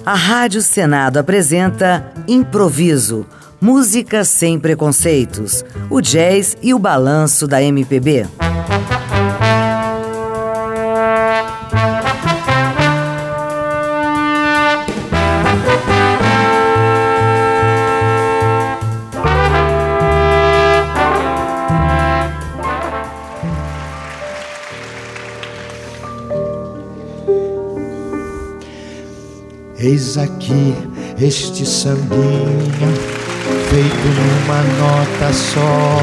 A Rádio Senado apresenta Improviso, música sem preconceitos, o jazz e o balanço da MPB. Eis aqui este sambinha, feito numa nota só.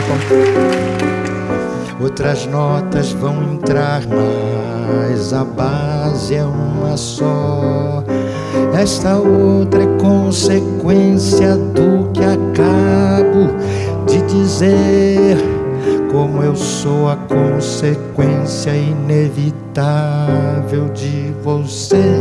Outras notas vão entrar, mas a base é uma só. Esta outra é consequência do que acabo de dizer. Como eu sou a consequência inevitável de você.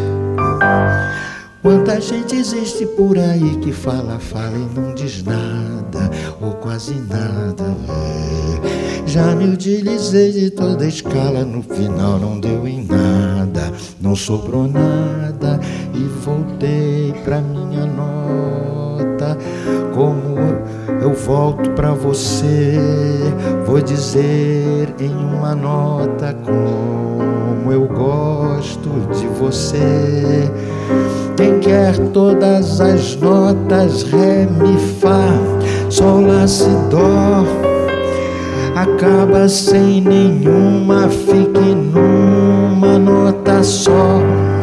Quanta gente existe por aí que fala e não diz nada, ou quase nada, Já me utilizei de toda a escala, no final não deu em nada, não sobrou nada e voltei pra minha nota. Como eu volto pra você, vou dizer em uma nota como eu gosto de você. Quem quer todas as notas, ré, mi, fá, sol, lá, si, dó, acaba sem nenhuma, fique numa nota só.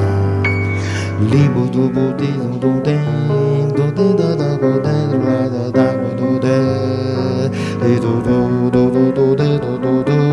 Libo do budinho do den, do den da da do den da da do den, do do do do do do do do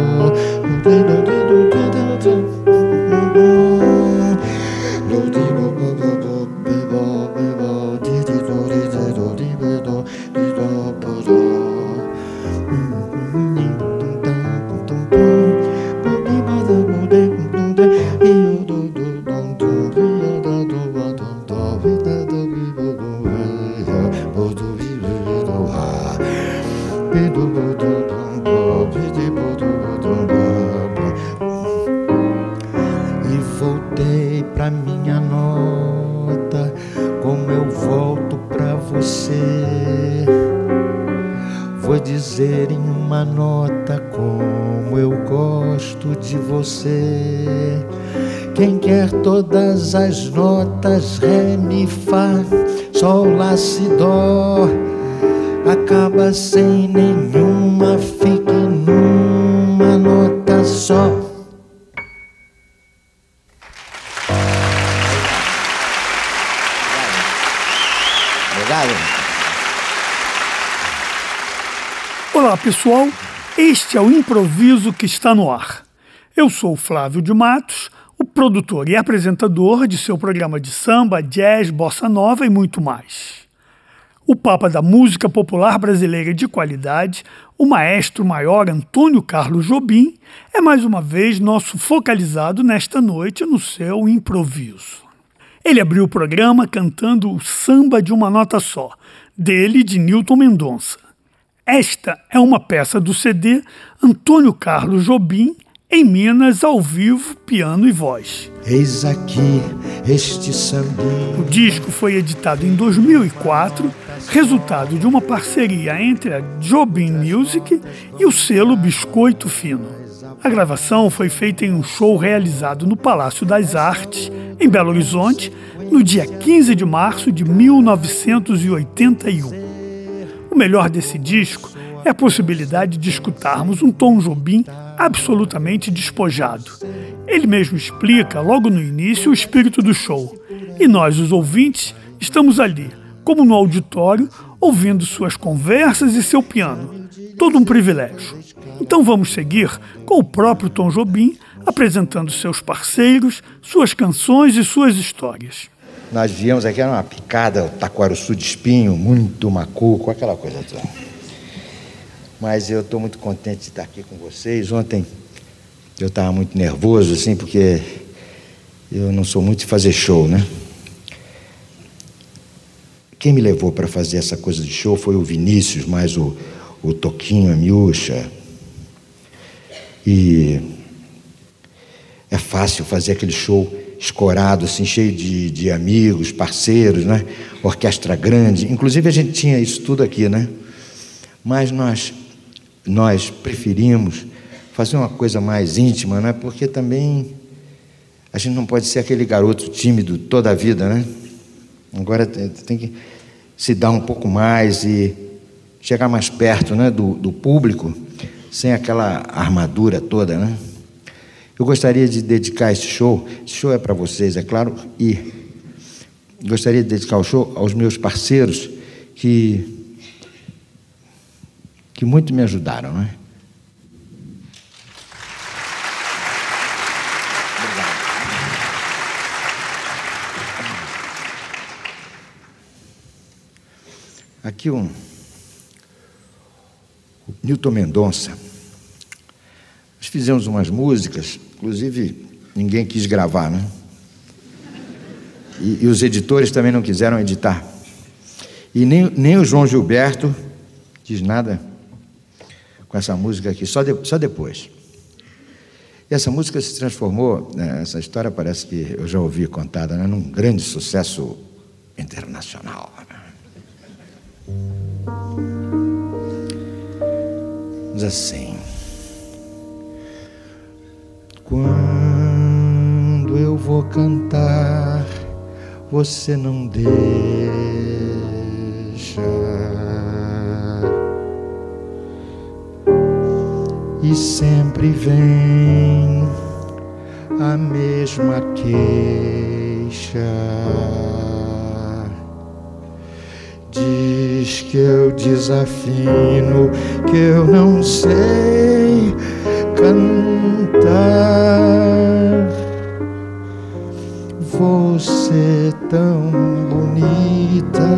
dizer em uma nota como eu gosto de você. Quem quer todas as notas, ré, mi, fá, sol, lá, si, dó, acaba sem nenhuma, fique numa nota só. Obrigado. Olá pessoal, este é o Improviso que está no ar. Eu sou Flávio de Matos, o produtor e apresentador de seu programa de samba, jazz, bossa nova e muito mais. O Papa da música popular brasileira de qualidade, o maestro maior Antônio Carlos Jobim, é mais uma vez nosso focalizado nesta noite no seu improviso. Ele abriu o programa cantando o Samba de uma Nota Só, dele e de Nilton Mendonça. Esta é uma peça do CD Antônio Carlos Jobim, em Minas, ao vivo, piano e voz. Eis aqui este sambinho. O disco foi editado em 2004, resultado de uma parceria entre a Jobim Music e o selo Biscoito Fino. A gravação foi feita em um show realizado no Palácio das Artes, em Belo Horizonte, no dia 15 de março de 1981. O melhor desse disco é a possibilidade de escutarmos um Tom Jobim absolutamente despojado. Ele mesmo explica, logo no início, o espírito do show. E nós, os ouvintes, estamos ali, como no auditório, ouvindo suas conversas e seu piano. Todo um privilégio. Então vamos seguir com o próprio Tom Jobim, apresentando seus parceiros, suas canções e suas histórias. Nós viemos aqui, era uma picada, taquaruçu de espinho, muito macuco, aquela coisa toda. Mas eu estou muito contente de estar aqui com vocês. Ontem eu estava muito nervoso, assim, porque eu não sou muito de fazer show, né? Quem me levou para fazer essa coisa de show foi o Vinícius, mais o Toquinho, a Miúcha. E é fácil fazer aquele show escorado, assim, cheio de amigos, parceiros, né? Orquestra grande. Inclusive a gente tinha isso tudo aqui, né? Mas nós preferimos fazer uma coisa mais íntima, né? Porque também a gente não pode ser aquele garoto tímido toda a vida, né? Agora tem que se dar um pouco mais e chegar mais perto, né, do público, sem aquela armadura toda, né? Eu gostaria de dedicar esse show é para vocês, é claro, e gostaria de dedicar o show aos meus parceiros que muito me ajudaram, né? Obrigado. Aqui o Newton Mendonça. Nós fizemos umas músicas, inclusive ninguém quis gravar, né? E os editores também não quiseram editar. E nem o João Gilberto diz nada com essa música aqui, só depois. E essa música se transformou, né, essa história parece que eu já ouvi contada, né, num grande sucesso internacional. Diz assim: quando eu vou cantar, você não deixa, e sempre vem a mesma queixa. Diz que eu desafino, que eu não sei cantar. Você tão bonita,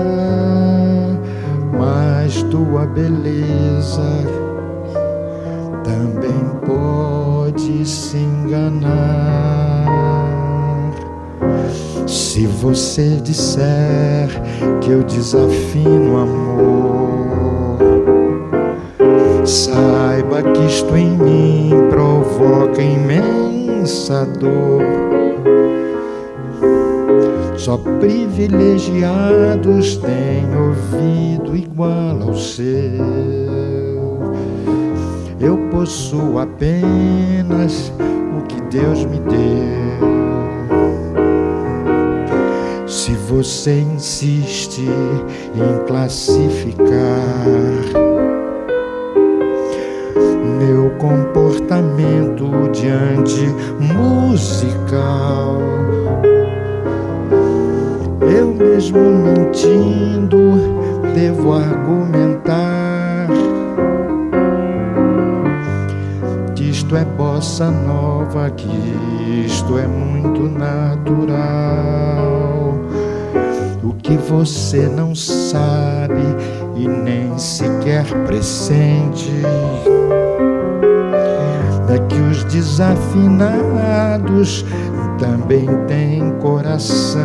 mas tua beleza também pode se enganar. Se você disser que eu desafino amor, saiba que isto em mim provoca imensa dor. Só privilegiados têm ouvido igual ao seu. Eu possuo apenas o que Deus me deu. Se você insiste em classificar meu comportamento diante musical, eu mesmo mentindo devo argumentar que isto é bossa nova, que isto é muito natural. O que você não sabe e nem sequer pressente é que os desafinados também têm coração.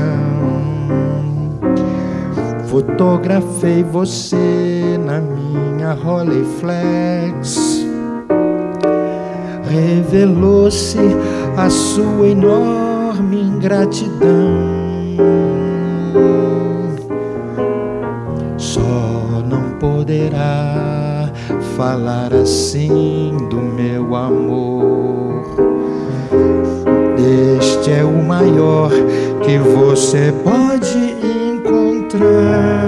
Fotografei você na minha Rolleiflex. Revelou-se a sua enorme ingratidão. Só não poderá falar assim do meu amor. Este é o maior que você pode encontrar.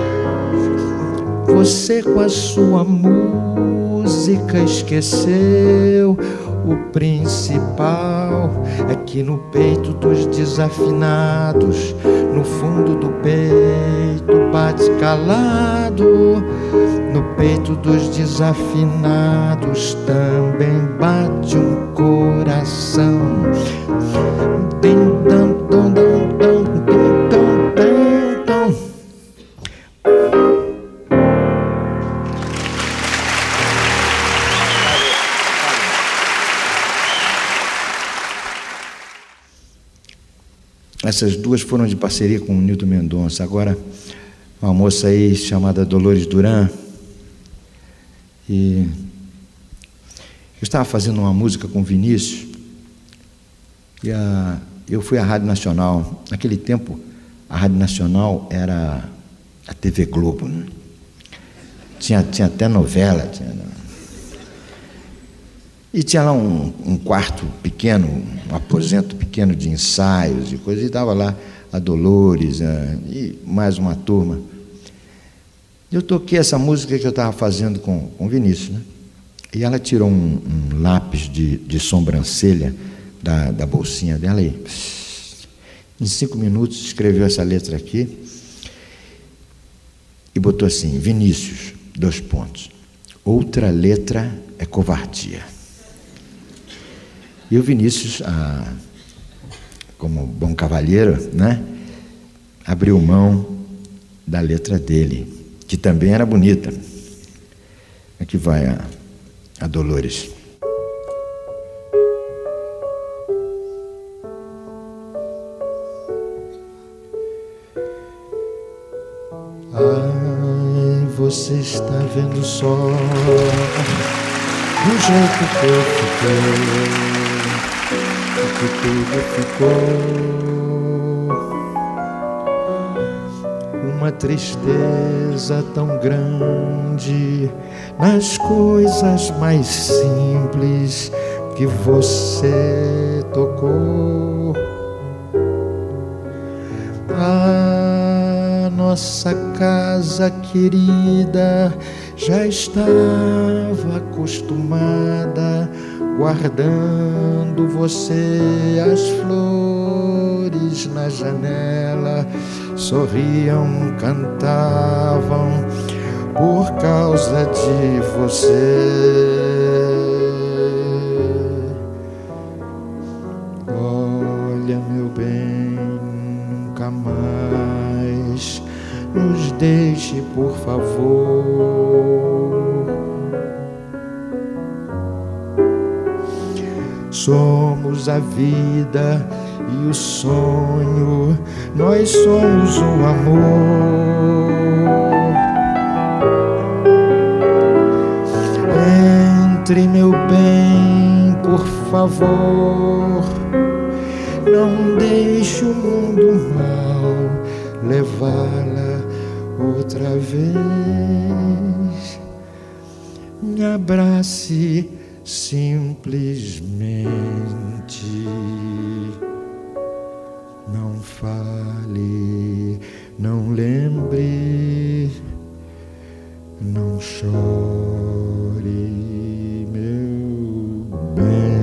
Você com a sua música esqueceu o principal. É que no peito dos desafinados, no fundo do peito bate calado. No peito dos desafinados também bate um coração. Essas duas foram de parceria com o Newton Mendonça. Agora, uma moça aí chamada Dolores Duran. E eu estava fazendo uma música com o Vinícius. E eu fui à Rádio Nacional. Naquele tempo, a Rádio Nacional era a TV Globo, né? Tinha até novela. E tinha lá um quarto pequeno, um aposento pequeno de ensaios e coisas, e estava lá a Dolores e mais uma turma. Eu toquei essa música que eu estava fazendo com o Vinícius, né? E ela tirou um lápis de sobrancelha da bolsinha dela e, em 5 minutos, escreveu essa letra aqui e botou assim: Vinícius, 2 pontos. Outra letra é covardia. E o Vinícius, como bom cavalheiro, né, abriu mão da letra dele, que também era bonita. Aqui vai a Dolores. Ai, você está vendo só do jeito que eu fiquei, que tudo ficou uma tristeza tão grande nas coisas mais simples que você tocou. A nossa casa querida já estava acostumada, guardando você, as flores na janela sorriam, cantavam por causa de você. Olha, meu bem, nunca mais nos deixe, por favor. Somos a vida e o sonho, nós somos o amor. Entre, meu bem, por favor, não deixe o mundo mal levá-la outra vez. Me abrace simplesmente, não fale, não lembre, não chore, meu bem.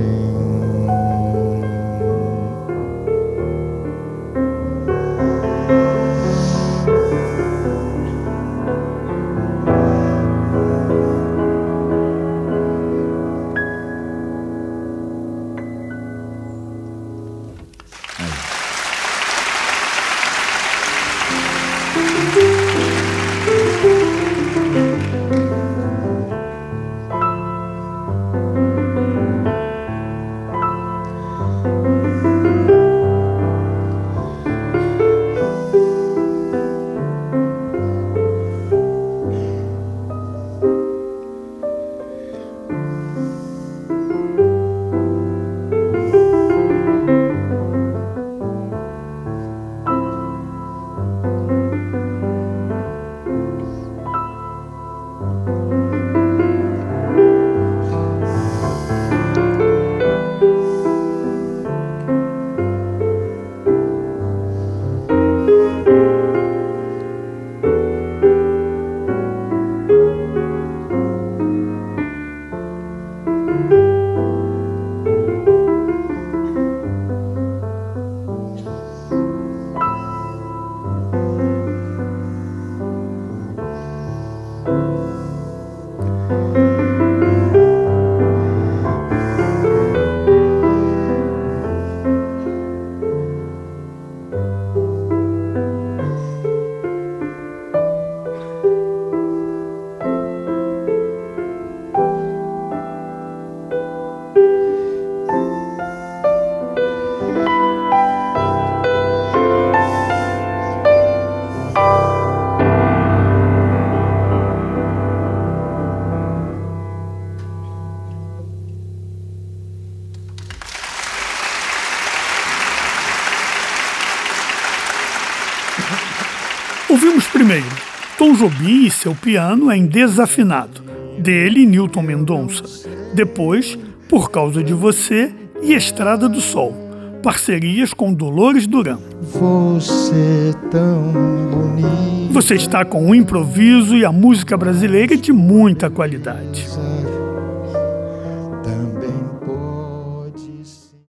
Ouvimos primeiro Tom Jobim e seu piano em Desafinado, dele Newton Mendonça. Depois, Por Causa de Você e Estrada do Sol, parcerias com Dolores Duran. Você tão bonito. Você está com o improviso e a música brasileira de muita qualidade.